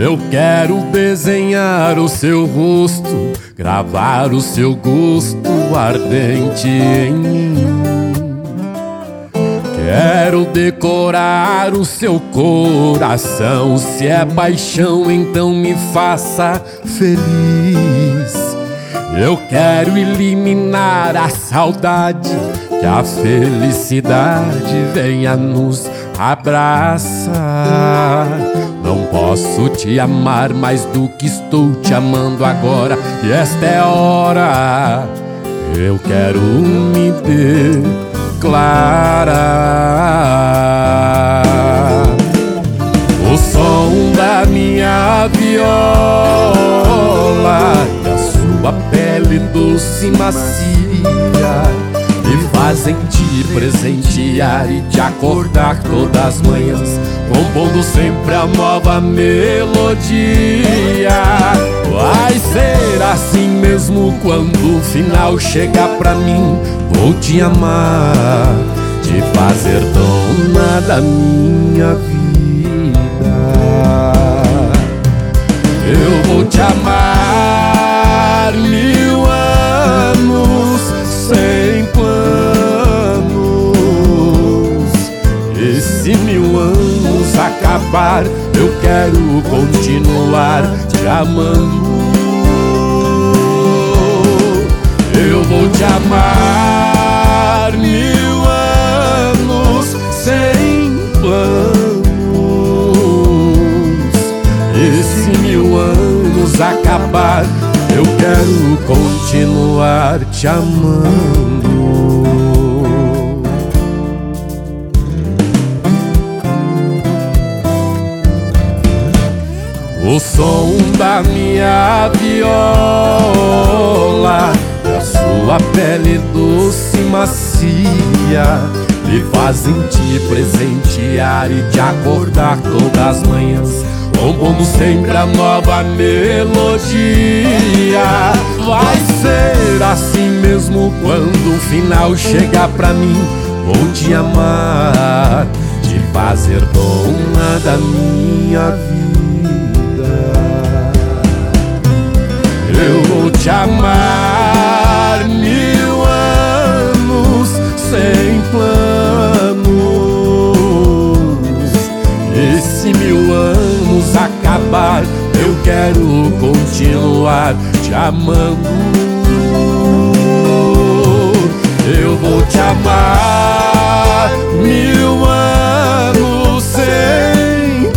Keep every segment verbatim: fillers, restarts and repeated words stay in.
Eu quero desenhar o seu rosto, gravar o seu gosto ardente em mim. Quero decorar o seu coração. Se é paixão, então me faça feliz. Eu quero eliminar a saudade, que a felicidade venha nos abraçar. Não posso te amar mais do que estou te amando agora, e esta é a hora. Eu quero me declarar. O som da minha viola, da sua pele doce e macia, me fazem te presentear e te acordar todas as manhãs, compondo sempre a nova melodia. Vai ser assim mesmo quando o final chegar pra mim. Vou te amar, te fazer dona da minha vida. Eu vou te amar mil anos sem planos. E se mil anos acabar, eu quero continuar te amando. Eu vou te amar mil anos sem planos. E se mil anos acabar, eu quero continuar te amando. O som da minha viola, da sua pele doce e macia, me fazem te presentear e te acordar todas as manhãs, compondo sempre a nova melodia. Vai ser assim mesmo quando o final chegar pra mim. Vou te amar, te fazer dona da minha vida. Eu vou te amar mil anos sem planos. E se mil anos acabar, eu quero continuar te amando. Eu vou te amar mil anos sem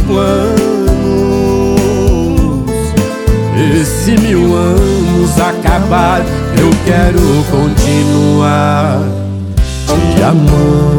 planos. E se mil anos acabar, eu quero continuar te amando.